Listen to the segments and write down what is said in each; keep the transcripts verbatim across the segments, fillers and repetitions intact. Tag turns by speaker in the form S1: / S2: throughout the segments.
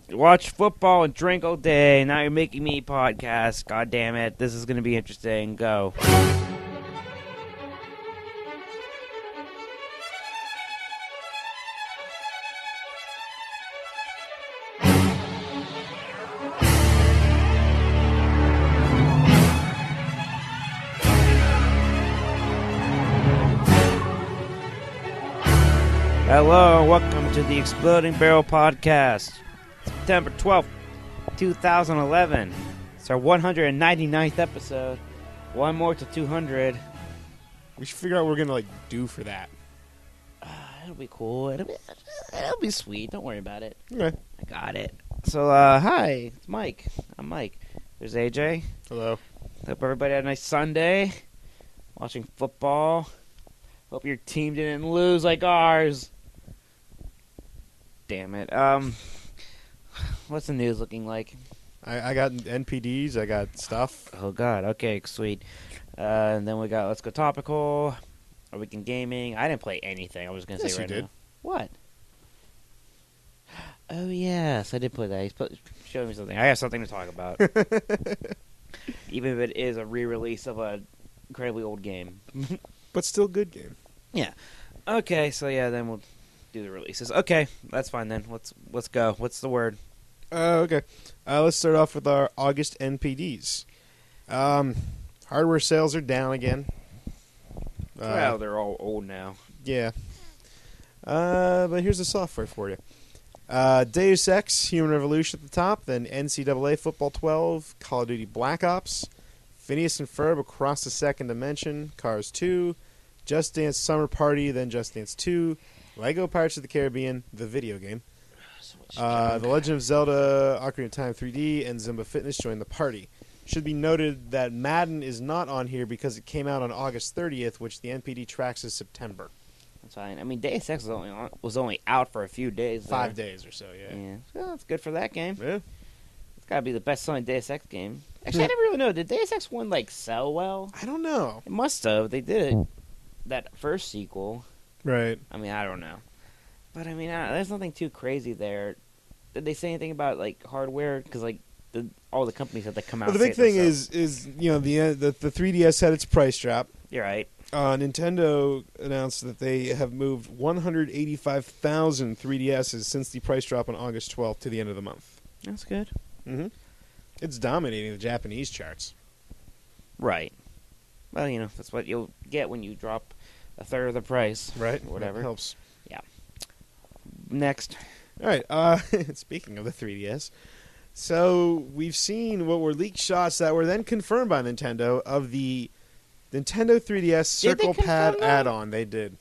S1: watch football and drink all day. Now you're making me podcast. God damn it. This is going to be interesting. Go. Hello, and welcome to the Exploding Barrel Podcast. September twelfth, twenty eleven. It's our one hundred ninety-ninth episode. One more to two hundred.
S2: We should figure out what we're going to, like, do for that.
S1: Uh, it'll be cool. It'll be, it'll be sweet. Don't worry about it.
S2: Okay.
S1: I got it. So, uh, hi. It's Mike. I'm Mike. There's A J.
S2: Hello.
S1: Hope everybody had a nice Sunday. Watching football. Hope your team didn't lose like ours. Damn it. Um, what's the news looking like?
S2: I, I got N P Ds. I got stuff.
S1: Oh, God. Okay, sweet. Uh, and then we got Let's Go Topical. Are Weekend Gaming. I didn't play anything. I was going to
S2: Yes,
S1: say right
S2: you did.
S1: now. What? Oh, yes. I did play that. He's put, showed me something. I have something to talk about. Even if it is a re-release of an incredibly old game.
S2: But still good game.
S1: Yeah. Okay, so yeah, then we'll do the releases. Okay, that's fine then. Let's let's go. What's the word?
S2: Uh, okay. Uh, let's start off with our August N P Ds. Um, hardware sales are down again. Uh,
S1: well, they're all old now.
S2: Yeah. Uh, but here's the software for you. Uh, Deus Ex, Human Revolution at the top, then N C double A Football twelve, Call of Duty Black Ops, Phineas and Ferb Across the Second Dimension, Cars two, Just Dance Summer Party, then Just Dance two, Lego Pirates of the Caribbean, the video game,
S1: So
S2: uh, The Legend of Zelda Ocarina of Time three D, and Zumba Fitness join the party. Should be noted that Madden is not on here because it came out on August thirtieth, which the N P D tracks as September.
S1: That's fine. I mean, Deus Ex was only on, was only out for a few days. there.
S2: Five days or so, yeah.
S1: Yeah, well, that's good for that game.
S2: Yeah.
S1: It's got to be the best-selling Deus Ex game. Actually, I never really know. Did Deus Ex one like sell well?
S2: I don't know.
S1: It must have. They did it. That first sequel.
S2: Right.
S1: I mean, I don't know. But, I mean, I, there's nothing too crazy there. Did they say anything about, like, hardware? Because, like, the, all the companies had to come out
S2: Well, the
S1: and
S2: big
S1: say it
S2: thing
S1: themselves.
S2: is, is you know, the, uh, the the three D S had its price drop.
S1: You're right.
S2: Uh, Nintendo announced that they have moved one hundred eighty-five thousand three D S's since the price drop on August twelfth to the end of the month.
S1: That's good.
S2: Mm-hmm. It's dominating the Japanese charts.
S1: Right. Well, you know, that's what you'll get when you drop a third of the price.
S2: Right.
S1: Or whatever.
S2: That helps.
S1: Next.
S2: All right. Uh, speaking of the three D S, so we've seen what were leaked shots that were then confirmed by Nintendo of the Nintendo three D S
S1: Did they
S2: Circle Pad
S1: confirm that?
S2: add-on. They did.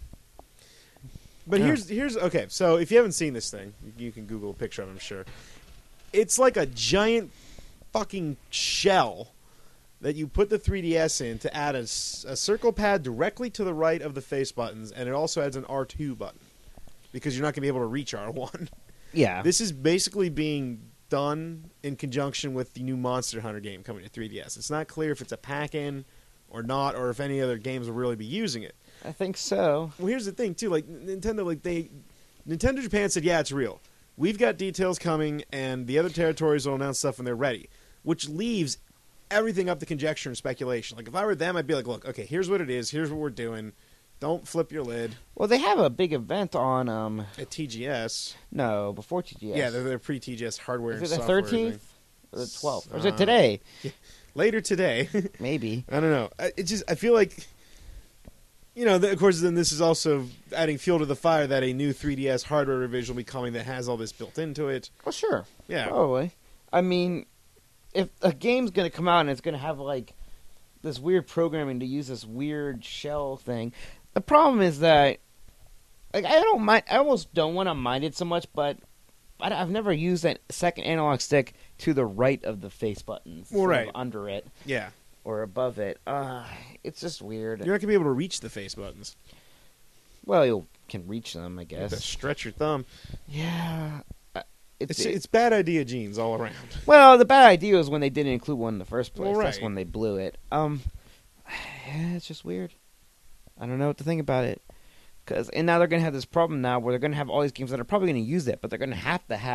S2: But
S1: Oh.
S2: here's here's okay. So if you haven't seen this thing, you can Google a picture of it, I'm sure. It's like a giant fucking shell that you put the three D S in to add a, s- a circle pad directly to the right of the face buttons, and it also adds an R two button because you're not going to be able to reach R one.
S1: Yeah.
S2: This is basically being done in conjunction with the new Monster Hunter game coming to three D S. It's not clear if it's a pack-in or not, or if any other games will really be using it.
S1: I think so.
S2: Well, here's the thing too. Like Nintendo, like they, Nintendo Japan said, yeah, it's real. We've got details coming, and the other territories will announce stuff when they're ready, which leaves everything up to conjecture and speculation. Like if I were them, I'd be like, look, okay, here's what it is. Here's what we're doing. Don't flip your lid
S1: Well, they have a big event on, um,
S2: at T G S.
S1: no, before T G S.
S2: Yeah, they're, they're pre-T G S hardware
S1: Is
S2: and
S1: it the
S2: software.
S1: thirteenth? Or the twelfth? Or is
S2: Uh,
S1: it today?
S2: Later today.
S1: Maybe.
S2: I don't know. I- It just I feel like, you know, th- of course, then this is also adding fuel to the fire that a new three D S hardware revision will be coming that has all this built into it.
S1: Well, sure.
S2: Yeah.
S1: Probably. I mean, if a game's going to come out and it's going to have, like, this weird programming to use this weird shell thing, the problem is that, like, I don't mind, I almost don't want to mind it so much, but I, I've never used that second analog stick to the right of the face buttons.
S2: Well,
S1: sort of
S2: right.
S1: under it
S2: Yeah.
S1: or above it. Uh, it's just weird.
S2: You're not going to be able to reach the face buttons.
S1: Well, you can reach them, I
S2: You have to
S1: guess.
S2: stretch your thumb.
S1: Yeah. Uh, It's,
S2: It's it's bad idea genes all around.
S1: well, the bad idea was when they didn't include one in the first place.
S2: Well,
S1: That's
S2: right.
S1: when they blew it. Um, yeah, it's just weird. I don't know what to think about it. Cause, and now they're going to have this problem now where they're going to have all these games that are probably going to use it, but they're going to have to have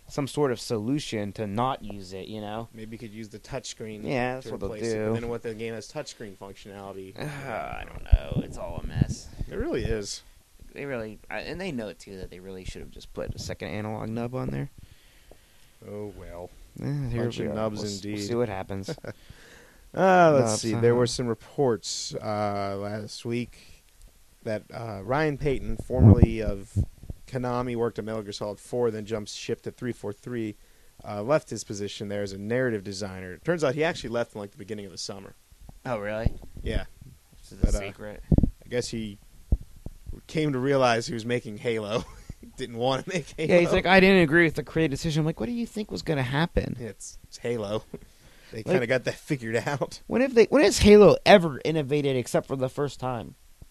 S1: some sort of solution to not use it. You know?
S2: Maybe you could use the touchscreen.
S1: Yeah, that's
S2: to
S1: what they'll
S2: replace it.
S1: do.
S2: But then what the game has touchscreen functionality?
S1: Uh, I don't know. It's all a mess.
S2: It really is.
S1: They really, and they know too that they really should have just put a second analog nub on there.
S2: Oh well.
S1: Eh, here
S2: Bunch
S1: we
S2: of
S1: are.
S2: nubs
S1: We'll,
S2: indeed.
S1: We'll see what happens.
S2: Uh, let's
S1: Nubs,
S2: see.
S1: uh-huh.
S2: There were some reports uh, last week that uh, Ryan Payton, formerly of Konami, worked at Metal Gear Solid four, then jumped ship to three forty-three, uh, left his position there as a narrative designer. It turns out he actually left in like the beginning of the summer.
S1: Oh, really?
S2: Yeah.
S1: This is
S2: But,
S1: a
S2: uh,
S1: secret.
S2: I guess he came to realize he was making Halo. Didn't want to make Halo.
S1: Yeah, he's like, I didn't agree with the creative decision. I'm like, what do you think was going to happen?
S2: It's, it's Halo. They
S1: Like-
S2: kind of got that figured out.
S1: When have they? When has Halo ever innovated except for the first time?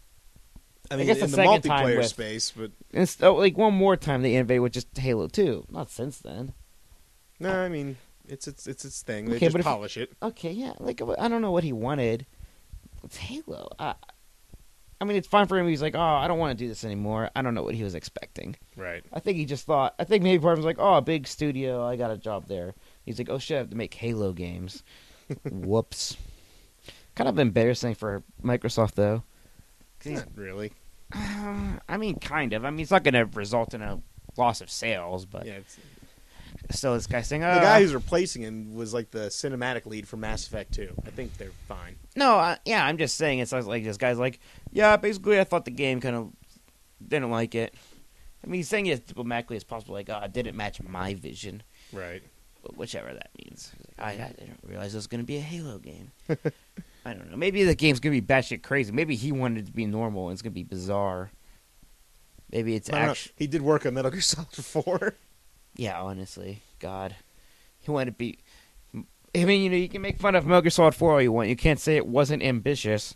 S2: I mean,
S1: guess the
S2: in the
S1: second time
S2: multiplayer
S1: with-
S2: space, but
S1: And it's, oh, like one more time they innovated with just Halo two. Not since then.
S2: no, I mean, it's it's it's its thing. They
S1: Okay,
S2: just
S1: but if-
S2: polish it.
S1: Okay, yeah. Like I don't know what he wanted. It's Halo. I, I mean, it's fine for him. He's like, oh, I don't want to do this anymore. I don't know what he was expecting.
S2: Right.
S1: I think he just thought. I think maybe part of him was like, oh, a big studio. I got a job there. He's like, oh shit, I have to make Halo games. Whoops. Kind of embarrassing for Microsoft though. 'Cause he's
S2: Not really.
S1: Uh, I mean, kind of. I mean, it's not going to result in a loss of sales, but
S2: Yeah, it's,
S1: still, this guy's saying,
S2: the
S1: uh,
S2: guy who's replacing him was like the cinematic lead for Mass Effect two. I think they're fine.
S1: no, uh, yeah, I'm just saying, it's like this guy's like, yeah, basically, I thought the game kind of didn't like it. I mean, he's saying it as diplomatically as possible, like, oh, it didn't match my vision,
S2: Right.
S1: whichever that means. He's like, I, I didn't realize it was going to be a Halo game. I don't know. Maybe the game's going to be batshit crazy. Maybe he wanted it to be normal and it's going to be bizarre. Maybe it's
S2: I don't know.
S1: actually.
S2: He did work on Metal Gear Solid four.
S1: Yeah, honestly, God, he wanted to be. I mean, you know, you can make fun of Metal Gear Solid four all you want. You can't say it wasn't ambitious.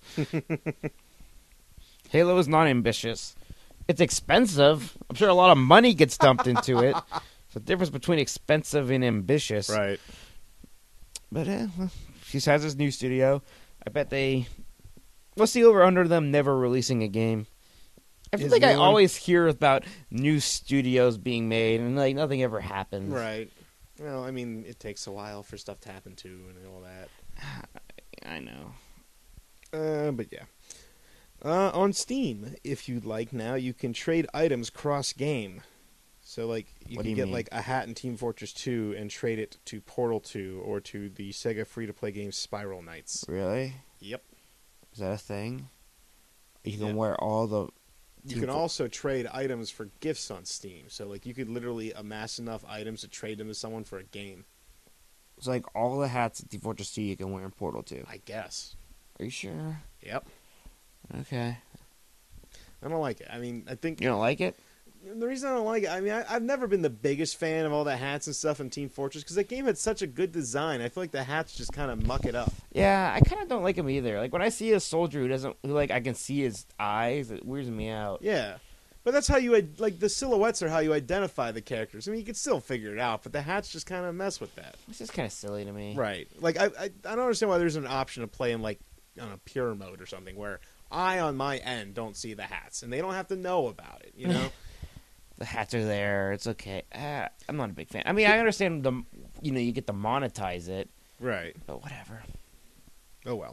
S1: Halo is not ambitious. It's expensive. I'm sure a lot of money gets dumped into it. It's the difference between expensive and ambitious.
S2: Right.
S1: But eh, well, he has his new studio. I bet they. What's the over under them never releasing a game? I feel
S2: Is
S1: like I
S2: new one-
S1: always hear about new studios being made, and like nothing ever happens.
S2: Right. Well, I mean, it takes a while for stuff to happen too, and all that.
S1: I know.
S2: Uh, but yeah. Uh, on Steam, if you'd like now, you can trade items cross-game. So, like, you
S1: What do
S2: can
S1: you
S2: get,
S1: mean?
S2: like, a hat in Team Fortress two and trade it to Portal two or to the Sega free-to-play game Spiral Knights.
S1: Really?
S2: Yep.
S1: Is that a thing? You can
S2: Yeah.
S1: wear all the.
S2: You
S1: Team
S2: can
S1: Fo-
S2: also trade items for gifts on Steam. So, like, you could literally amass enough items to trade them to someone for a game.
S1: It's like all the hats at Team Fortress two you can wear in Portal two.
S2: I guess.
S1: Are you sure?
S2: Yep.
S1: Okay.
S2: I don't like it. I mean, I think...
S1: You don't like it?
S2: The reason I don't like it, I mean, I, I've never been the biggest fan of all the hats and stuff in Team Fortress because that game had such a good design. I feel like the hats just kind of muck it up.
S1: Yeah, I kind of don't like him either. Like when I see a soldier who doesn't, who like I can see his eyes, it weirds me out.
S2: Yeah, but that's how you id- like the silhouettes are how you identify the characters. I mean, you can still figure it out, but the hats just kind of mess with that.
S1: It's just kind of silly to me.
S2: Right? Like I, I, I don't understand why there's an option to play in like on a pure mode or something where I on my end don't see the hats and they don't have to know about it. You know.
S1: The hats are there. It's okay. Uh, I'm not a big fan. I mean, I understand the, you know, you get to monetize it,
S2: Right.
S1: but whatever.
S2: Oh well.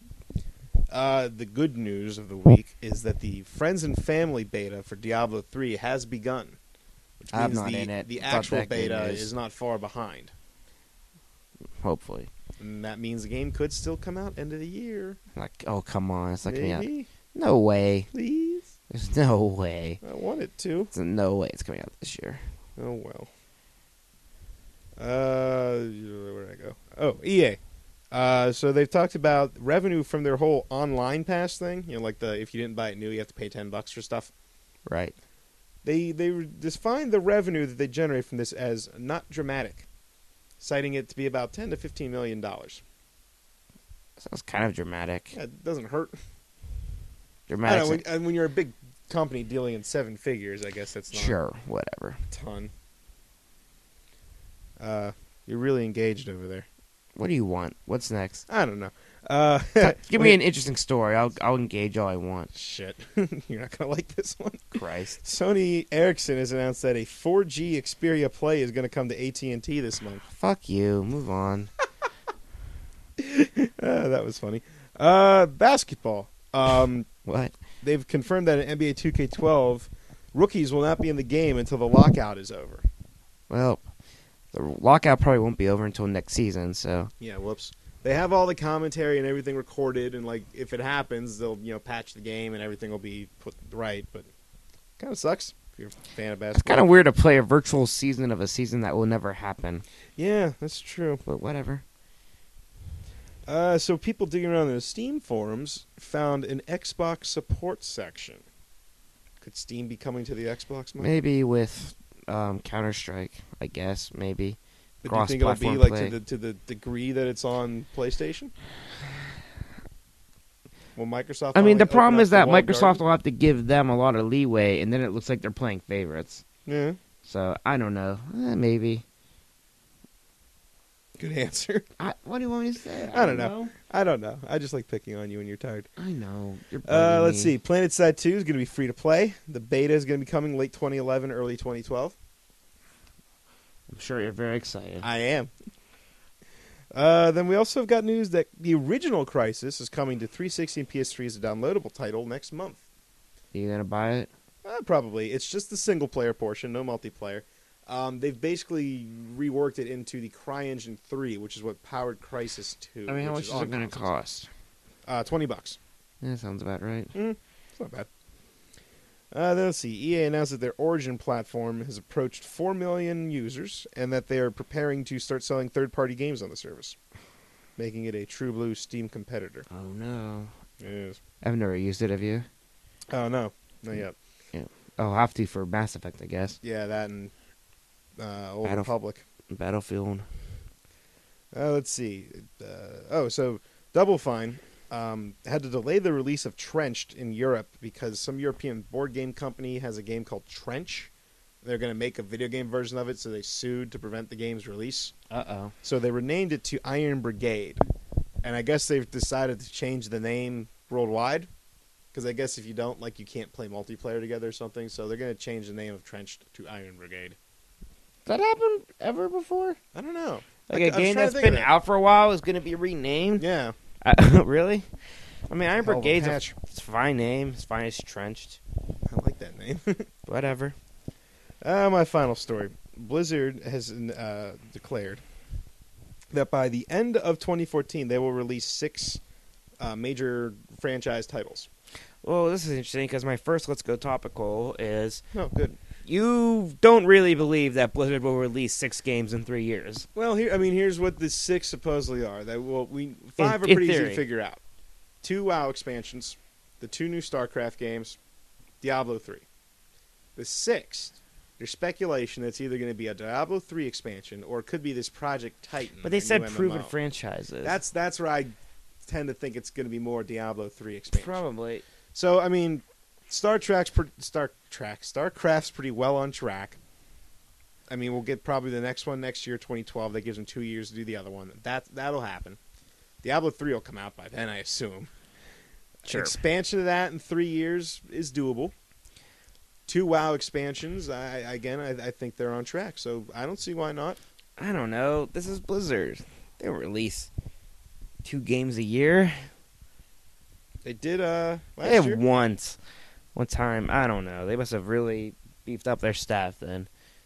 S2: Uh, the good news of the week is that the Friends and Family beta for Diablo three has begun. Which means
S1: I'm not
S2: the,
S1: in it.
S2: the
S1: Thought
S2: actual
S1: that good
S2: beta
S1: news.
S2: is not far behind.
S1: Hopefully.
S2: And that means the game could still come out end of the year.
S1: Like, oh come on, it's not coming out.
S2: Maybe.
S1: No way.
S2: Please.
S1: There's no way.
S2: I want it to.
S1: There's no way it's coming out this year.
S2: Oh well. Uh, where did I go? Oh, E A. Uh, so they've talked about revenue from their whole online pass thing. You know, like the if you didn't buy it new, you have to pay ten bucks for stuff.
S1: Right.
S2: They they define the revenue that they generate from this as not dramatic, citing it to be about ten to fifteen million dollars.
S1: Sounds kind of dramatic.
S2: Yeah, it doesn't hurt. I
S1: Dramatic.
S2: don't know, when, and when you're a big company dealing in seven figures, I guess that's not
S1: Sure, whatever.
S2: a ton. Uh, you're really engaged over there.
S1: What do you want? What's next?
S2: I don't know. Uh,
S1: Give me an interesting story. I'll I'll engage all I want.
S2: Shit. You're not going to like this one.
S1: Christ.
S2: Sony Ericsson has announced that a four G Xperia Play is going to come to A T and T this month.
S1: Fuck you. Move on.
S2: uh, that was funny. Uh, basketball. Um,
S1: What?
S2: they've confirmed that in N B A two K twelve, rookies will not be in the game until the lockout is over.
S1: Well, the lockout probably won't be over until next season, so...
S2: Yeah, whoops. They have all the commentary and everything recorded, and like if it happens, they'll you know patch the game and everything will be put right. But kind of sucks if you're a fan of
S1: It's
S2: basketball.
S1: kind of weird to play a virtual season of a season that will never happen.
S2: Yeah, that's true.
S1: But whatever.
S2: Uh, so people digging around in the Steam forums found an Xbox support section. Could Steam be coming to the Xbox? Mike?
S1: Maybe with um, Counter-Strike, I guess, maybe.
S2: But do you think it'll be
S1: cross-platform
S2: like
S1: play.
S2: to the to the degree that it's on PlayStation? Well, Microsoft.
S1: I mean, the
S2: finally
S1: problem
S2: open
S1: is
S2: up the
S1: that
S2: walled
S1: Microsoft
S2: garden?
S1: will have to give them a lot of leeway, and then it looks like they're playing favorites.
S2: Yeah,
S1: So, I don't know. Eh, maybe.
S2: good answer.
S1: I, what do you want me to say?
S2: I don't know. I don't know. I just like picking on you when you're tired.
S1: I know. You're
S2: Uh,
S1: bugging
S2: let's
S1: me.
S2: see. PlanetSide two is going to be free to play. The beta is going to be coming late twenty eleven, early twenty twelve.
S1: I'm sure you're very excited.
S2: I am. Uh, then we also have got news that the original Crysis is coming to three sixty and P S three as a downloadable title next month.
S1: Are you going to buy it?
S2: Uh, probably. It's just the single-player portion, no multiplayer. Um, they've basically reworked it into the CryEngine three, which is what powered Crysis two.
S1: I mean, how
S2: which
S1: much is
S2: on
S1: it going to
S2: consoles.
S1: cost?
S2: Uh, twenty bucks.
S1: Yeah, sounds about right.
S2: It's not bad. Uh, then let's see. E A announced that their Origin platform has approached four million users and that they are preparing to start selling third-party games on the service, making it a true blue Steam competitor.
S1: Oh, no.
S2: Yes.
S1: I've never used it, have you?
S2: Oh, no. Not yet.
S1: I'll have to for Mass Effect, I guess.
S2: Yeah, that and uh, Old
S1: Battlef-
S2: Republic.
S1: Battlefield.
S2: Uh, let's see. Uh, oh, so Double Fine um, had to delay the release of Trenched in Europe because some European board game company has a game called Trench. They're going to make a video game version of it, so they sued to prevent the game's release.
S1: Uh-oh.
S2: So they renamed it to Iron Brigade. And I guess they've decided to change the name worldwide. Because I guess if you don't, like, you can't play multiplayer together or something. So they're going to change the name of Trenched to Iron Brigade.
S1: That happened ever before?
S2: I don't know.
S1: Like
S2: I- I
S1: a
S2: was
S1: game
S2: trying
S1: that's
S2: to think of
S1: been
S2: it.
S1: out for a while is going to be renamed?
S2: Yeah.
S1: Uh, really? I mean, Iron
S2: Hell of a
S1: Brigade's a,
S2: patch.
S1: it's a fine name. It's fine as Trenched.
S2: I like that name.
S1: Whatever.
S2: Uh, my final story. Blizzard has uh, declared that by the end of twenty fourteen, they will release six uh, major franchise titles.
S1: Well, this is interesting because my first Let's Go topical is
S2: Oh, good.
S1: you don't really believe that Blizzard will release six games in three years.
S2: Well, here I mean, here's what the six supposedly are. That well, we five
S1: In-
S2: are
S1: in
S2: pretty easy
S1: theory.
S2: to figure out. Two WoW expansions, the two new StarCraft games, Diablo three. The sixth, there's speculation that it's either going to be a Diablo three expansion or it could be this Project Titan.
S1: But they
S2: a new
S1: said
S2: M M O.
S1: proven franchises.
S2: That's that's where I tend to think it's going to be more Diablo three expansion.
S1: probably.
S2: So I mean, Star Trek's pre- Star Trek StarCraft's pretty well on track. I mean, we'll get probably the next one next year, twenty twelve. That gives them two years to do the other one. That that'll happen. Diablo three will come out by then, I assume.
S1: Sure.
S2: Expansion of that in three years is doable. Two WoW expansions, I again, I, I think they're on track. So I don't see why not.
S1: I don't know. This is Blizzard. They don't release two games a year.
S2: They did uh last
S1: They have
S2: year.
S1: once. One time. I don't know. They must have really beefed up their staff then.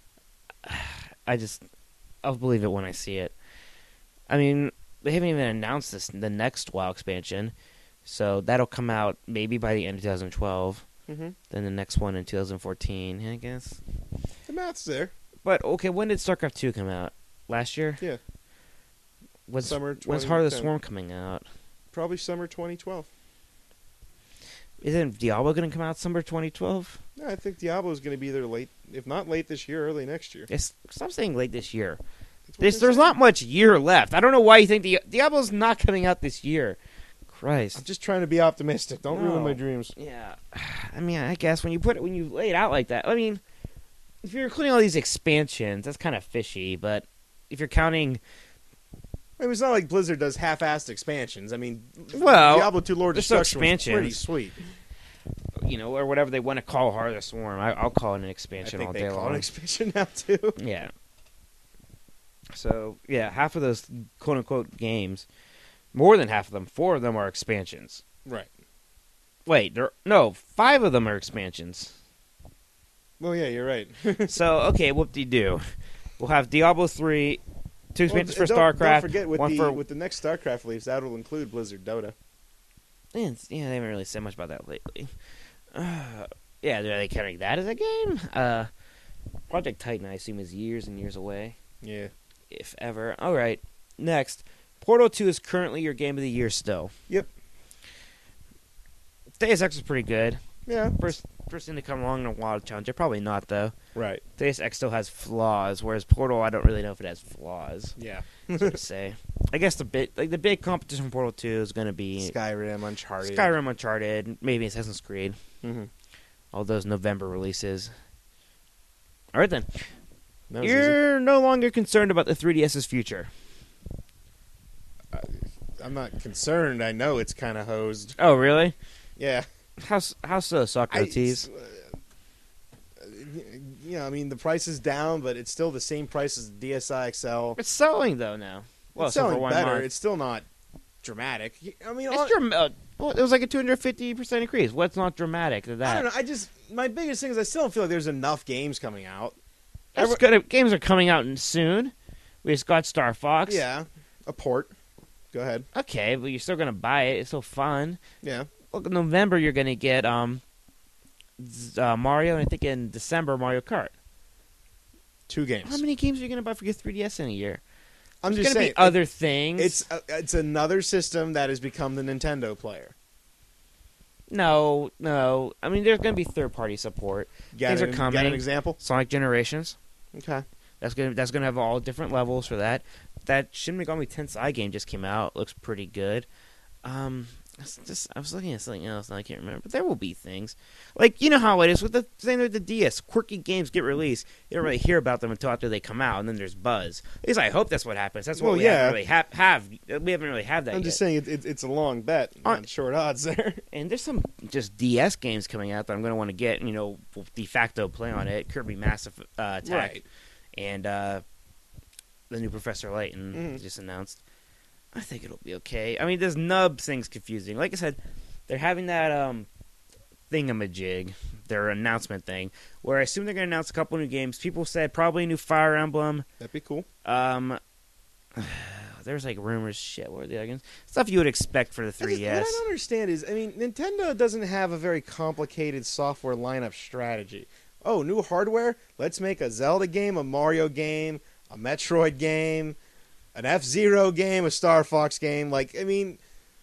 S1: I just... I'll believe it when I see it. I mean, they haven't even announced this the next WoW expansion. So that'll come out maybe by the end of twenty twelve.
S2: Mm-hmm.
S1: Then the next one in twenty fourteen, I guess.
S2: The math's there.
S1: But, okay, when did StarCraft two come out? Last year?
S2: Yeah.
S1: When's,
S2: Summer
S1: when's Heart of the
S2: twenty ten.
S1: Swarm coming out?
S2: Probably summer twenty twelve.
S1: Isn't Diablo going to come out summer twenty twelve?
S2: No, I think Diablo is going to be there late, if not late this year, early next year.
S1: It's, stop saying late this year.
S2: That's what
S1: There's,
S2: they're
S1: there's
S2: saying.
S1: not much year left. I don't know why you think Di- Diablo's not coming out this year. Christ.
S2: I'm just trying to be optimistic. Don't
S1: No.
S2: ruin my dreams.
S1: Yeah. I mean, I guess when you put it, when you lay it out like that, I mean, if you're including all these expansions, that's kind of fishy. But if you're counting
S2: I mean, it's not like Blizzard does half-assed expansions. I mean,
S1: Well,
S2: Diablo two Lord of
S1: there's no
S2: Destruction was
S1: expansion.
S2: pretty sweet.
S1: You know, or whatever they want to call Heart of the Swarm. I, I'll call it an
S2: I
S1: expansion
S2: think
S1: all
S2: they
S1: day
S2: call it
S1: long.
S2: an expansion now too.
S1: Yeah. So yeah, half of those quote unquote games, more than half of them, four of them are expansions.
S2: Right.
S1: Wait, there no, five of them are expansions.
S2: Well, yeah, you're right.
S1: So okay, whoop de doo. We'll have Diablo three, two expansions
S2: Well,
S1: for
S2: don't,
S1: StarCraft.
S2: Don't forget with
S1: one
S2: the
S1: for
S2: with the next StarCraft release, that will include Blizzard Dota.
S1: yeah, it's- yeah, they haven't really said much about that lately. Uh, yeah, are they counting that as a game? Uh, Project Titan, I assume, is years and years away,
S2: Yeah.
S1: if ever. All right, next, Portal two is currently your game of the year still.
S2: Yep.
S1: Deus Ex is pretty good.
S2: Yeah.
S1: First, first thing to come along in a while to challenge it. Probably not though.
S2: Right.
S1: Deus Ex still has flaws, whereas Portal, I don't really know if it has flaws.
S2: Yeah.
S1: So to say, I guess the big like the big competition for Portal two is going to be
S2: Skyrim, Uncharted.
S1: Skyrim, Uncharted, maybe Assassin's Creed.
S2: Mm-hmm.
S1: All those November releases. All right then,
S2: That was easy.
S1: you're no longer concerned about the three D S's future.
S2: I'm not concerned. I know it's kind of hosed.
S1: Oh really?
S2: Yeah.
S1: How s- how so, Socrates?
S2: I, uh, you know, I mean, the price is down, but it's still the same price as the D S I X L.
S1: It's selling though now. Well,
S2: It's
S1: so for
S2: selling
S1: one
S2: better.
S1: month.
S2: It's still not dramatic. I mean,
S1: It's
S2: on-
S1: dram- uh, well, it was like a two hundred fifty percent increase. What's not dramatic to
S2: I
S1: that?
S2: don't know. I just my biggest thing is I still don't feel like there's enough games coming out.
S1: There's
S2: Every-
S1: gonna- games are coming out soon. We just got Star Fox.
S2: Yeah, a port. Go ahead.
S1: Okay, but you're still gonna buy it. It's still fun.
S2: Yeah.
S1: Look, in November you're gonna get um, z- uh, Mario, and I think in December Mario Kart.
S2: Two games.
S1: How many games are you gonna buy for your three D S in a year?
S2: I'm
S1: There's
S2: just
S1: gonna
S2: saying.
S1: be other things.
S2: It's uh, it's another system that has become the Nintendo player.
S1: no, no. I mean, there's gonna be third party support.
S2: Got
S1: Things are
S2: an,
S1: coming.
S2: Got an example?
S1: Sonic Generations.
S2: Okay.
S1: That's gonna that's gonna have all different levels for that. That Shin Megami Tensei game just came out. Looks pretty good. Um, it's just I was looking at something else and I can't remember. But there will be things like you know how it is with the thing with the D S. Quirky games get released. You don't really hear about them until after they come out, and then there's buzz. At least I hope that's what happens. That's what
S2: Well,
S1: we
S2: yeah.
S1: haven't really ha- have. We haven't really had that
S2: I'm
S1: yet.
S2: just saying it, it, it's a long bet
S1: Aren't-
S2: on short odds there.
S1: And there's some just D S games coming out that I'm going to want to get. You know, de facto play on it. Kirby Massive uh, Attack.
S2: Right.
S1: And uh, the new Professor Layton
S2: Mhm.
S1: just announced. I think it'll be okay. I mean, this nub thing's confusing. Like I said, they're having that um, thingamajig, their announcement thing, where I assume they're going to announce a couple new games. People said probably a new Fire Emblem.
S2: That'd be cool.
S1: Um, there's like rumors, shit, what are the other games? Stuff you would expect for the
S2: I just-
S1: three D S.
S2: What I don't understand is, I mean, Nintendo doesn't have a very complicated software lineup strategy. Oh, new hardware? Let's make a Zelda game, a Mario game, a Metroid game, an F-Zero game, a Star Fox game. Like, I mean,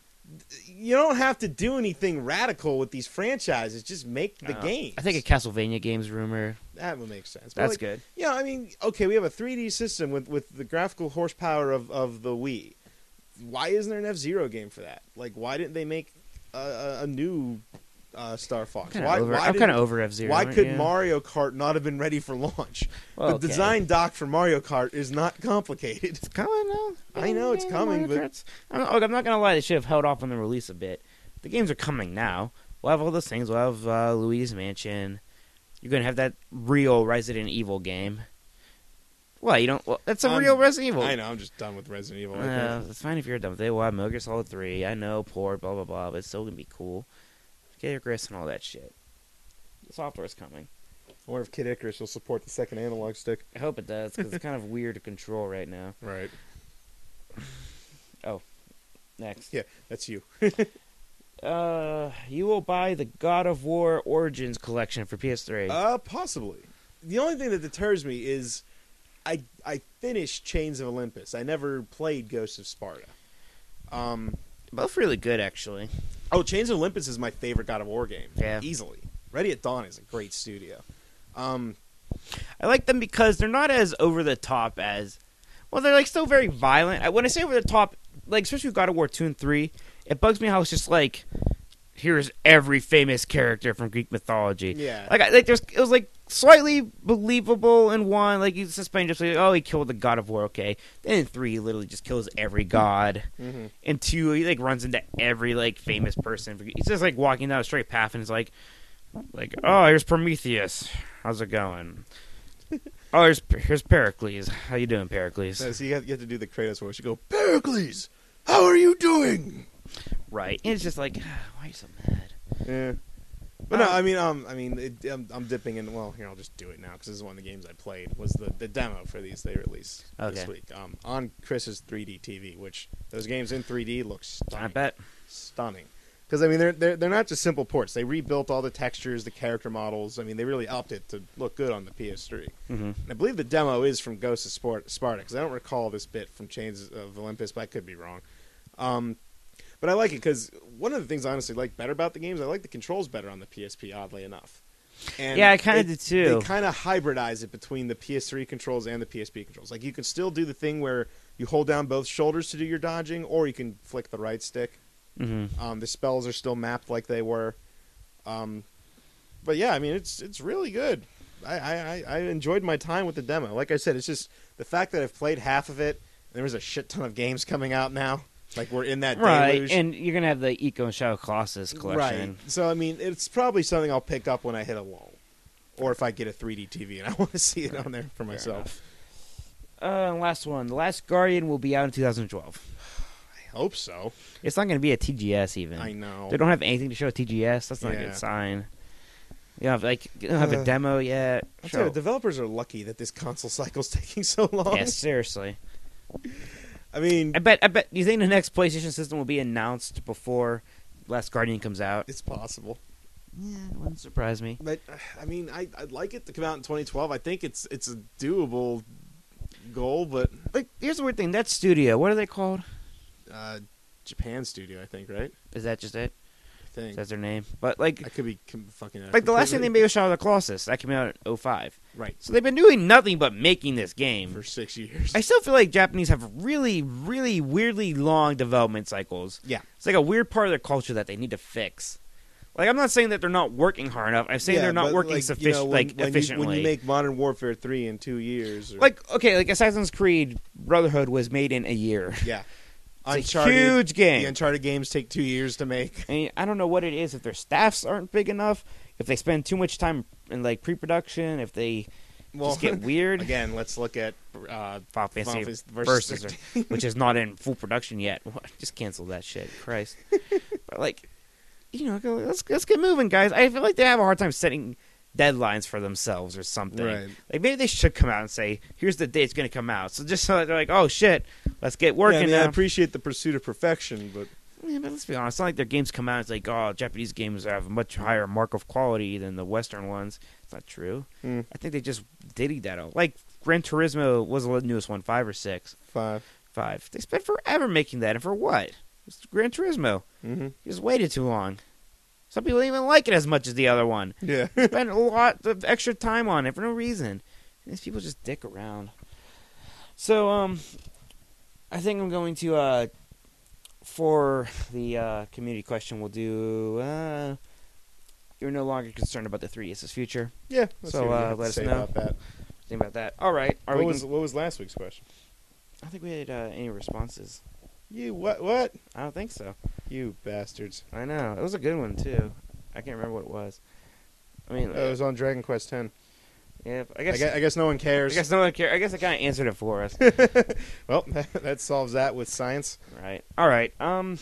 S2: you don't have to do anything radical with these franchises. Just make the
S1: Uh,
S2: games.
S1: I think a Castlevania game's rumor.
S2: that would make sense. But
S1: That's
S2: like,
S1: good.
S2: Yeah, I mean, okay, we have a three D system with, with the graphical horsepower of, of the Wii. Why isn't there an F-Zero game for that? Like, why didn't they make a, a, a new uh, Star Fox?
S1: Kinda
S2: Why,
S1: over,
S2: why
S1: I'm
S2: didn't-
S1: kind of over F Zero.
S2: Why could Mario Kart not have been ready for launch?
S1: Well,
S2: the
S1: okay.
S2: design doc for Mario Kart is not complicated.
S1: It's coming now.
S2: I know it's coming, but-
S1: Karts. I'm not, look, I'm not gonna lie. They should have held off on the release a bit. The games are coming now. We'll have all those things. We'll have uh, Luigi's Mansion. You're gonna have that real Resident Evil game. What you don't? Well, that's a
S2: I'm-
S1: real Resident Evil.
S2: I know, I'm just done with Resident Evil. I
S1: Uh,
S2: think.
S1: it's fine if you're done with it. We'll have Metal Gear Solid three. I know, poor, blah blah blah, but it's still gonna be cool. Get your grist and all that shit. The software's coming.
S2: I wonder if Kid Icarus will support the second analog stick.
S1: I hope it does because it's kind of weird to control right now.
S2: Right.
S1: Next.
S2: Yeah, that's you.
S1: Uh, you will buy the God of War Origins collection for P S three.
S2: Uh, possibly. The only thing that deters me is I I finished Chains of Olympus. I never played Ghosts of Sparta. Um,
S1: Both really good, actually.
S2: oh, Chains of Olympus is my favorite God of War game.
S1: Yeah.
S2: Easily. Ready at Dawn is a great studio. Um,
S1: I like them because they're not as over the top as. Well, they're like still very violent. I- When I say over the top, like especially with God of War two and three, it bugs me how it's just like, here's every famous character from Greek mythology.
S2: yeah.
S1: Like, I, like there's, it was like slightly believable in one. Like, he's suspended just like, oh, he killed the god of war, okay. Then in three, he literally just kills every god.
S2: Mm-hmm.
S1: In two, he, like, runs into every, like, famous person. He's just, like, walking down a straight path, and he's like, like, oh, here's Prometheus. How's it going? Oh, here's, here's Pericles. How you doing, Pericles?
S2: So you have, you have to do the Kratos voice. You go, Pericles, how are you doing?
S1: Right. And it's just like, why are you so mad?
S2: Yeah. But no, I mean, um, I mean, it, I'm, I'm dipping in. Well, here I'll just do it now because this is one of the games I played. Was the, the demo for these they released
S1: okay.
S2: this week um, on Chris's three D T V, which those games in three D look stunning.
S1: I bet
S2: Stunning. Because I mean, they're they're they're not just simple ports. They rebuilt all the textures, the character models. I mean, they really upped it to look good on the P S three.
S1: Mm-hmm.
S2: And I believe the demo is from Ghost of Spart- Sparta because I don't recall this bit from Chains of Olympus, but I could be wrong. Um, But I like it because one of the things I honestly like better about the games, I like the controls better on the P S P, oddly enough. And
S1: yeah, I kind of
S2: it-
S1: did too.
S2: They kind of hybridize it between the P S three controls and the P S P controls. Like, you can still do the thing where you hold down both shoulders to do your dodging, or you can flick the right stick.
S1: Mm-hmm.
S2: Um, the spells are still mapped like they were. Um, but yeah, I mean, it's it's really good. I, I, I enjoyed my time with the demo. Like I said, it's just the fact that I've played half of it, and there was a shit ton of games coming out now. Like, we're in that
S1: right,
S2: deluge.
S1: and you're gonna have the Eco and Shadow Colossus collection.
S2: Right. So I mean, it's probably something I'll pick up when I hit a lull, or if I get a three D T V and I want to see it on there for myself.
S1: Uh, last one. The Last Guardian will be out in two thousand twelve.
S2: I hope so.
S1: It's not gonna be a T G S even.
S2: I know.
S1: They don't have anything to show at T G S. That's not a
S2: Yeah.
S1: good sign. You don't have like you don't have
S2: Uh,
S1: a demo yet.
S2: I'll
S1: Show-
S2: tell you, developers are lucky that this console cycle's taking so long.
S1: yeah, seriously.
S2: I mean,
S1: I bet. I bet. Do you think the next PlayStation system will be announced before Last Guardian comes out?
S2: it's possible.
S1: Yeah, it wouldn't surprise me.
S2: But uh, I mean, I, I'd like it to come out in twenty twelve. I think it's it's a doable goal, but
S1: Like, here's the weird thing. That studio, what are they called?
S2: uh, Japan Studio, I think, right?
S1: Is that just it?
S2: I think
S1: That's their name. But like,
S2: I could be com- fucking uh,
S1: like the last thing they
S2: completely-
S1: made was Shadow of the Colossus. That came out in oh five.
S2: right
S1: So they've been doing nothing but making this game.
S2: for six years.
S1: I still feel like Japanese have really, really weirdly long development cycles.
S2: Yeah.
S1: It's like a weird part of their culture that they need to fix. Like, I'm not saying that they're not working hard enough. I'm saying
S2: Yeah,
S1: they're not
S2: but,
S1: working
S2: like,
S1: suffic-
S2: you know, when,
S1: like
S2: when
S1: efficiently.
S2: You, when you make Modern Warfare three in two years, or,
S1: like, okay, like Assassin's Creed Brotherhood was made in a year.
S2: yeah,
S1: It's a huge game.
S2: The Uncharted games take two years to make.
S1: I mean, I don't know what it is. If their staffs aren't big enough, if they spend too much time in like pre-production, if they
S2: Well,
S1: just get weird.
S2: again, let's look at uh,
S1: Final Fantasy
S2: Final Fantasy
S1: versus,
S2: versus
S1: which is not in full production yet. What? Just cancel that shit, Christ. But like, you know, go, let's let's get moving, guys. I feel like they have a hard time setting deadlines for themselves or something.
S2: Right.
S1: Like, maybe they should come out and say, "Here's the day it's going to come out." So just so that they're like, "Oh shit, let's get
S2: Yeah,
S1: working
S2: I, mean, I
S1: now."
S2: appreciate the pursuit of perfection, but
S1: Yeah, but let's be honest. It's not like their games come out. It's like, oh, Japanese games have a much higher mark of quality than the Western ones. It's not true.
S2: mm,
S1: I think they just diddied that out. Like Gran Turismo was the newest one, five or six,
S2: five.
S1: five. They spent forever making that, and for what? It's Gran Turismo.
S2: Mm-hmm.
S1: You just waited too long. Some people didn't even like it as much as the other one.
S2: Yeah.
S1: Spent a lot of extra time on it for no reason. And these people just dick around. So, um, I think I'm going to, uh, for the uh, community question, we'll do, uh, you're no longer concerned about the three D S's future.
S2: Yeah. Let's
S1: So,
S2: see what you
S1: uh,
S2: have to
S1: let us
S2: say
S1: know.
S2: about that.
S1: Think about that. All right. Are
S2: What
S1: we
S2: was
S1: con-
S2: what was last week's question?
S1: I think we had uh, any responses.
S2: You what? What?
S1: I don't think so.
S2: You bastards!
S1: I know. It was a good one, too. I can't remember what it was. I mean,
S2: Oh, it was on Dragon Quest ten.
S1: yeah, I
S2: I
S1: guess,
S2: guess, I guess no one
S1: I
S2: cares.
S1: guess no one cares. I guess I kind of answered it for us.
S2: Well, that solves that with science.
S1: Right. All right. Um,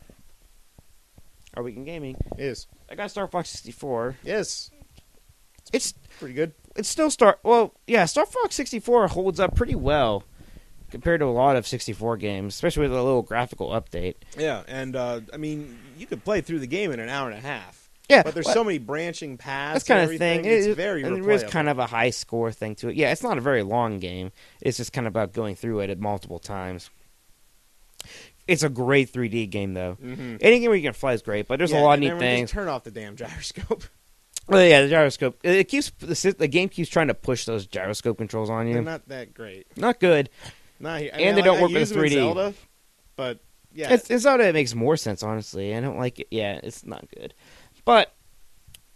S1: Are Weekend Gaming.
S2: Is
S1: I got Star Fox sixty-four.
S2: yes,
S1: It's
S2: pretty good.
S1: it's still Star. Well, yeah, Star Fox sixty-four holds up pretty well compared to a lot of sixty-four games, especially with a little graphical update.
S2: Yeah, and uh, I mean, you could play through the game in an hour and a half.
S1: Yeah,
S2: But there's
S1: well,
S2: so many branching paths.
S1: that's kind
S2: and
S1: of thing.
S2: everything. It's
S1: It-
S2: very
S1: and there is
S2: replayable.
S1: kind of a high score thing to it. Yeah, it's not a very long game. It's just kind of about going through it at multiple times. It's a great three D game, though.
S2: Mhm.
S1: Any game where you can fly is great, but there's
S2: Yeah,
S1: a lot of
S2: and
S1: neat
S2: then when you
S1: things.
S2: just turn off the damn gyroscope.
S1: Well, yeah, the gyroscope. It keeps the, sy- the game keeps trying to push those gyroscope controls on you.
S2: They're not that great.
S1: Not good.
S2: Not, I
S1: And they
S2: I
S1: don't
S2: like,
S1: work
S2: I
S1: with
S2: use them in
S1: three D.
S2: Zelda, but yeah,
S1: It's, it's not that it makes more sense, honestly. I don't like it. Yeah, it's not good. But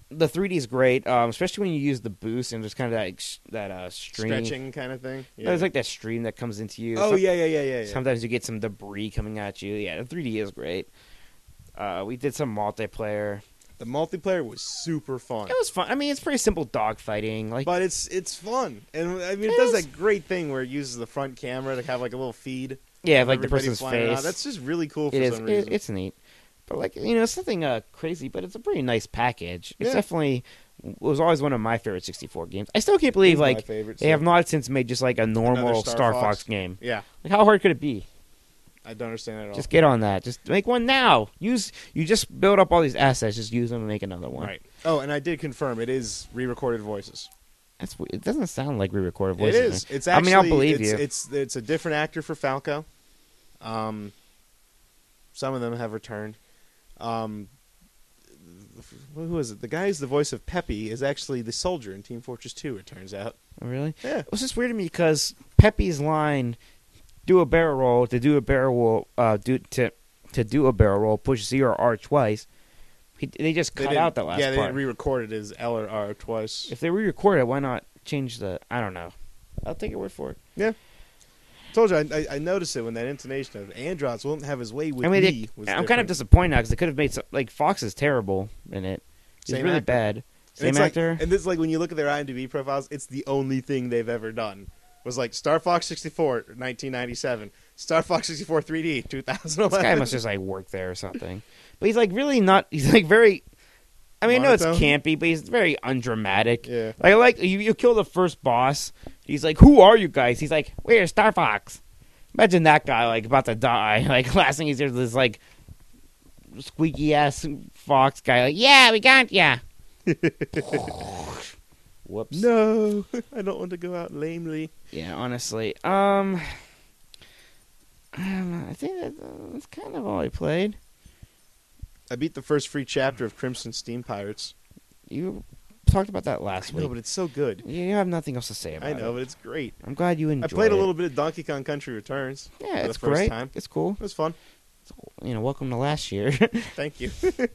S1: the three D is great, um, especially when you use the boost and just kind of that sh- that uh, stream.
S2: Stretching kind of thing. Yeah.
S1: There's like that stream that comes into you.
S2: Oh
S1: Some-
S2: yeah, yeah, yeah, yeah, yeah.
S1: Sometimes you get some debris coming at you. Yeah, the three D is great. Uh, we did some multiplayer.
S2: The multiplayer was super fun.
S1: It was fun. I mean, it's pretty simple dogfighting. Like,
S2: But it's it's fun, and I mean it
S1: It
S2: does
S1: is.
S2: that great thing where it uses the front camera to have like a little feed.
S1: yeah,
S2: of
S1: like the
S2: everybody
S1: person's
S2: flying around.
S1: face.
S2: That's just really cool for
S1: It is.
S2: some
S1: It,
S2: reason.
S1: it's neat. But like you know, it's nothing uh, crazy, but it's a pretty nice package. It's
S2: Yeah.
S1: definitely it was always one of my favorite sixty-four games. I still can't believe
S2: He's my
S1: like
S2: favorite,
S1: they
S2: so-
S1: have not since made just like a normal
S2: Another
S1: Star,
S2: Star
S1: Fox.
S2: Fox.
S1: game.
S2: Yeah,
S1: Like how hard could it be?
S2: I don't understand that at all.
S1: Just get on that. Just make one now. Use you just build up all these assets. Just use them and make another one.
S2: Right. Oh, and I did confirm it is re-recorded voices.
S1: That's we- it. Doesn't sound like re-recorded
S2: It
S1: voices.
S2: is.
S1: man.
S2: It's
S1: I
S2: actually.
S1: mean, I'll believe
S2: it's,
S1: you.
S2: It's it's a different actor for Falco. Um, some of them have returned. Um, who is it? The guy who's the voice of Peppy is actually the soldier in Team Fortress two. It turns out.
S1: Oh, really?
S2: Yeah.
S1: It was just weird to me because Pepe's line, "Do a barrel roll to do a barrel roll, uh, do to to do a barrel roll, push Z or R twice." He, they just
S2: They
S1: cut
S2: didn't-
S1: out that last
S2: Yeah, they
S1: part.
S2: didn't re-record it as L or R twice.
S1: If they re-record it, why not change the? I don't know. I'll take your word for it.
S2: Told you, I, I, I noticed it when that intonation of Androts won't have his way with
S1: I mean,
S2: me.
S1: they,
S2: was
S1: I'm kind of
S2: different.
S1: disappointed now because they could have made some, like Fox is terrible in it. He's
S2: Same
S1: really
S2: actor.
S1: bad.
S2: And
S1: Same
S2: it's like-
S1: actor.
S2: and this is like when you look at their IMDb profiles, it's the only thing they've ever done. Was like Star Fox sixty-four, nineteen ninety-seven, Star Fox sixty-four three D, two thousand eleven.
S1: This guy must just like work there or something. But he's like really not. He's like very. I mean, I know it's
S2: Monotone?
S1: campy, but he's very undramatic.
S2: Yeah.
S1: Like, I like you, you kill the first boss. He's like, "Who are you guys?" He's like, "We're Star Fox." Imagine that guy like about to die. Like last thing he hears is this like squeaky ass fox guy. Like, "Yeah, we got ya." Whoops.
S2: No, I don't want to go out lamely.
S1: Yeah, honestly. Um, I don't know. I think that, uh, that's kind of all I played.
S2: I beat the first free chapter of Crimson Steam Pirates.
S1: You talked about that last
S2: I know,
S1: week.
S2: but it's so good.
S1: You have nothing else to say about
S2: I
S1: it.
S2: know, but it's great.
S1: I'm glad you
S2: I
S1: enjoyed
S2: played
S1: it.
S2: a little bit of Donkey Kong Country Returns.
S1: Yeah,
S2: for the
S1: it's
S2: first
S1: great.
S2: time.
S1: It's cool.
S2: It was fun.
S1: You know, welcome to last year.
S2: Thank you.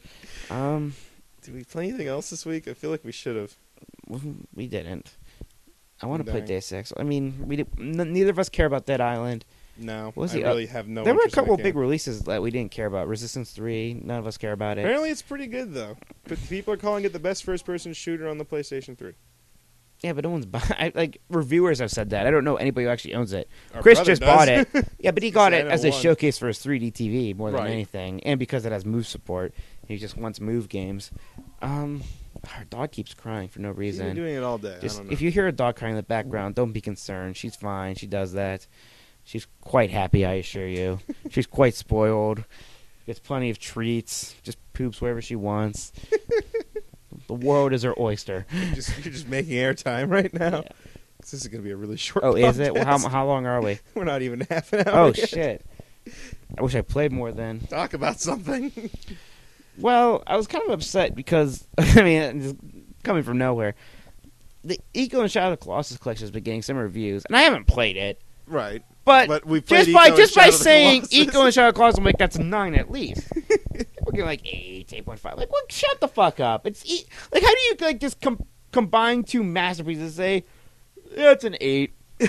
S1: um,
S2: Did we play anything else this week? I feel like we should have.
S1: we didn't. I want to play
S2: Dang.
S1: Deus Ex. I mean, we did, n- neither of us care about Dead Island.
S2: No,
S1: What was
S2: I
S1: the, uh,
S2: really have no.
S1: there were a
S2: interest in
S1: couple
S2: that
S1: big
S2: game.
S1: releases that we didn't care about. Resistance three, none of us care about it.
S2: Apparently, it's pretty good though. But people are calling it the best first-person shooter on the PlayStation three.
S1: Yeah, but no one's buying. I, like reviewers have said that. I don't know anybody who actually owns it.
S2: Our
S1: Chris
S2: brother
S1: just
S2: does.
S1: bought it. Yeah, but he got
S2: Say I
S1: it
S2: know
S1: as a
S2: one.
S1: showcase for his three D T V more than
S2: Right.
S1: anything, and because it has move support. He just wants move games. Um, our dog keeps crying for no
S2: He's been
S1: reason.
S2: doing it all day. I
S1: Just
S2: don't know.
S1: if you hear a dog crying in the background, don't be concerned. She's fine. She does that. She's quite happy, I assure you. She's quite spoiled. Gets plenty of treats. Just poops wherever she wants. The world is her oyster.
S2: You're just, you're just making airtime right now.
S1: Yeah.
S2: This is going to be a really short.
S1: Oh, is it? Well, how
S2: podcast.
S1: how long are we?
S2: We're not even half an hour.
S1: Oh
S2: yet.
S1: shit! I wish I played more then.
S2: Talk about something.
S1: Well, I was kind of upset because I mean, just coming from nowhere, the Eco and Shadow of the Colossus collection has been getting some reviews, and I haven't played it.
S2: Right.
S1: But,
S2: But we played
S1: just by
S2: Eco
S1: just
S2: and
S1: by
S2: Shadow of the
S1: saying
S2: Colossus.
S1: Eco and Shadow of the Colossus, I'm like that's a nine at least. We're getting like eight, eight point five. Like, what? Shut the fuck up! It's e- like, how do you like just com- combine two masterpieces and say, yeah, it's an eight?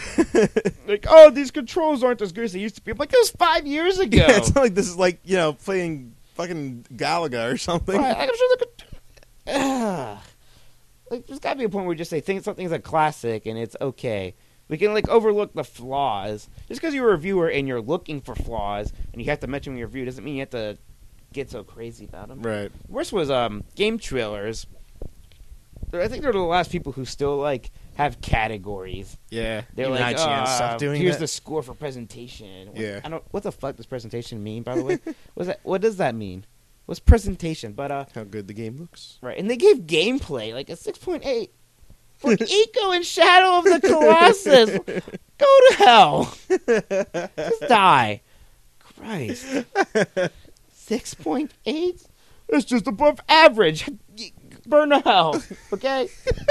S1: Like, oh, these controls aren't as good as they used to be. I'm like, that was five years ago.
S2: Yeah, it's not like this is like, you know, playing fucking Galaga or something.
S1: Right, I'm sure the con- Ugh. Like, there's got to be a point where we just say think something's a classic and it's okay. We can like overlook the flaws. Just because you're a reviewer and you're looking for flaws and you have to mention them in your review doesn't mean you have to get so crazy about them.
S2: Right.
S1: Worst was um game trailers. They're- I think they're the last people who still like have categories.
S2: Yeah.
S1: They're
S2: Even
S1: like,
S2: I G N
S1: uh,
S2: stop doing
S1: here's
S2: that.
S1: the score for presentation. What,
S2: Yeah.
S1: I don't. What the fuck does presentation mean? By the way, what's that? What does that mean? What's presentation? But uh,
S2: How good the game looks.
S1: right, and they gave gameplay like a six point eight for Eco and Shadow of the Colossus. Go to hell. Just die. Christ. Six point eight. It's just above average. Burn to hell. Okay.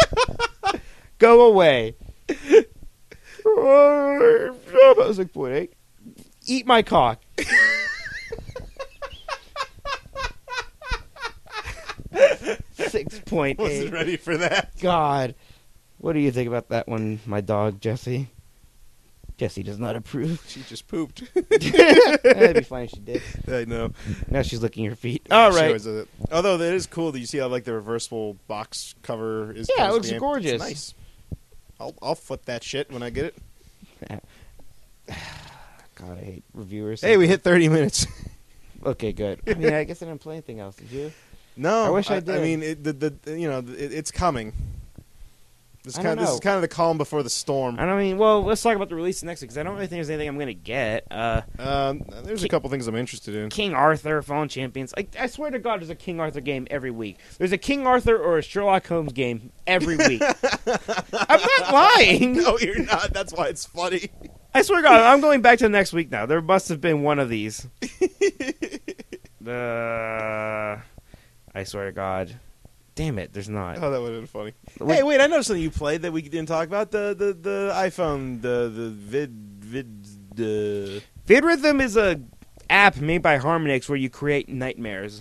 S1: Go away. Six point eight. Eat my cock. Six point
S2: Wasn't
S1: eight.
S2: ready for that.
S1: God. What do you think about that one, my dog, Jesse? Jesse does not approve.
S2: She just pooped.
S1: That'd be fine if she did.
S2: I know.
S1: Now she's licking her feet. All
S2: She
S1: right.
S2: always does it. Although that is cool that you see how like the reversable box cover is.
S1: Yeah, it
S2: comes
S1: looks
S2: to the end.
S1: gorgeous.
S2: It's nice. I'll I'll flip that shit when I get it.
S1: God, I hate reviewers.
S2: Hey, we hit thirty minutes.
S1: Okay, good. I mean, I guess I didn't play anything else. Did you?
S2: No,
S1: I wish I
S2: I
S1: did.
S2: mean, it, the the you know it, it's coming. This,
S1: I
S2: kind
S1: don't
S2: of, this
S1: know.
S2: is kind of the calm before the storm.
S1: I don't mean, well, let's talk about the release next week because I don't really think there's anything I'm going to get. Uh,
S2: Um, there's a couple things I'm interested in.
S1: King Arthur, Fallen Champions. Like, I swear to God, there's a King Arthur game every week. There's a King Arthur or a Sherlock Holmes game every week. I'm not lying.
S2: No, you're not. That's why it's funny.
S1: I swear to God, I'm going back to next week now. There must have been one of these. Uh, I swear to God. Damn it, there's not.
S2: Oh, that would have been funny.
S1: Wait-
S2: Hey, wait! I know something you played that we didn't talk about. The the, the iPhone, the the vid vid. Uh...
S1: VidRhythm is a app made by Harmonix where you create nightmares.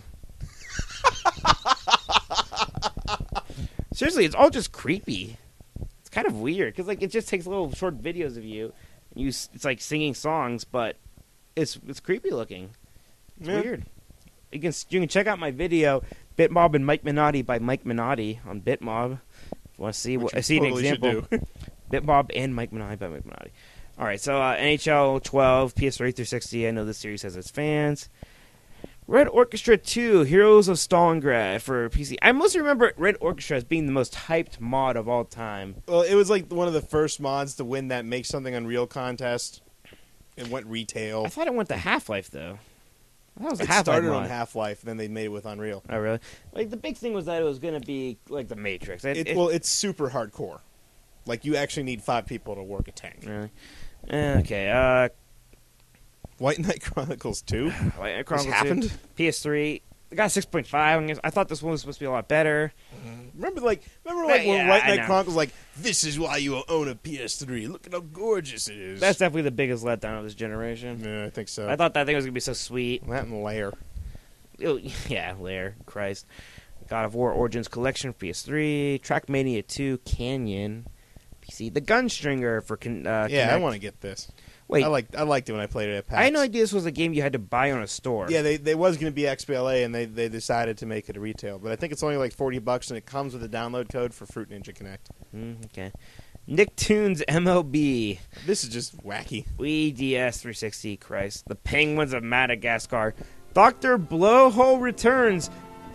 S1: Seriously, it's all just creepy. It's kind of weird because like it just takes little short videos of you. And you s- it's like singing songs, but it's it's creepy looking. It's
S2: Yeah.
S1: weird. You can you can check out my video, Bitmob and Mike Minotti by Mike Minotti on Bitmob. If you want to see
S2: Which
S1: what
S2: you
S1: I see
S2: totally
S1: an
S2: should
S1: example. Bitmob and Mike Minotti by Mike Minotti. All right, so uh, N H L twelve, P S three through sixty. I know this series has its fans. Red Orchestra two, Heroes of Stalingrad for P C. I mostly remember Red Orchestra as being the most hyped mod of all time.
S2: Well, it was like one of the first mods to win that Make Something Unreal contest. It went retail.
S1: I thought it went to Half-Life though. That was a
S2: It
S1: Half-Life
S2: started
S1: mod.
S2: on Half-Life, then they made it with Unreal.
S1: Oh really? Like the big thing was that it was going to be like the Matrix. It,
S2: It,
S1: it-
S2: well, it's super hardcore. Like you actually need five people to work a tank.
S1: really? Eh, okay. Uh,
S2: White Knight Chronicles two.
S1: Like,
S2: This
S1: Chronicles two,
S2: happened.
S1: P S three. It got six point five. I guess- I thought this one was supposed to be a lot better.
S2: Remember, like, remember, like when
S1: Yeah,
S2: White
S1: I
S2: Knight
S1: know.
S2: Chronicles, like, this is why you own a P S three. Look at how gorgeous it is.
S1: That's definitely the biggest letdown of this generation.
S2: yeah, I think so.
S1: I thought that thing was gonna be so sweet.
S2: that and Lair.
S1: Oh, yeah, Lair, Christ. God of War Origins Collection for P S three, Trackmania two, Canyon, P C, The Gunstringer for Con- uh,
S2: Yeah, I
S1: Kinect.
S2: want to get this.
S1: Wait,
S2: I liked I liked it when I played it at PAX.
S1: I had no idea this was a game you had to buy on a store.
S2: Yeah, they they was going to be X B L A, and they, they decided to make it a retail. But I think it's only like forty bucks, and it comes with a download code for Fruit Ninja Connect.
S1: Mm, okay. Nicktoons M L B,
S2: This is just wacky.
S1: Wii D S three sixty, Christ, The Penguins of Madagascar, Doctor Blowhole returns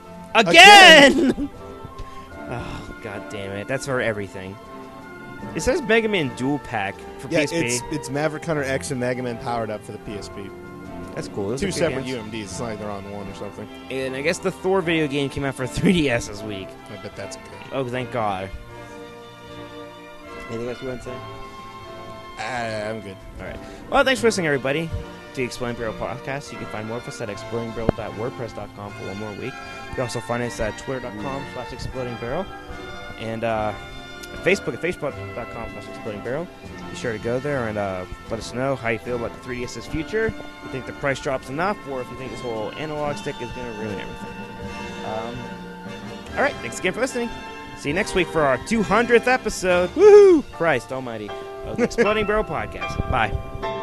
S1: again. Oh, god damn it! That's for everything. It says Mega Man Dual Pack for
S2: Yeah,
S1: P S P.
S2: it's it's Maverick Hunter X and Mega Man Powered Up for the P S P.
S1: That's cool. Those are
S2: Two
S1: good
S2: separate
S1: games.
S2: U M Ds. It's not like they're on one or something.
S1: And I guess the Thor video game came out for three D S this week.
S2: I bet that's good.
S1: Oh, thank God. Anything else you want to say?
S2: Ah, I'm good.
S1: All right. Well, thanks for listening, everybody, to the Exploding Barrel podcast. You can find more of us at exploding barrel dot wordpress dot com for one more week. You can also find us at twitter dot com slash exploding barrel and uh, at Facebook at facebook dot com slash exploding barrel. Be sure to go there and uh, let us know how you feel about the three D S's future. If you think the price drops enough, or if you think this whole analog stick is going to ruin everything. Um, all right. Thanks again for listening. See you next week for our two hundredth episode. Woohoo! Christ almighty. Of the Exploding Barrel podcast. Bye.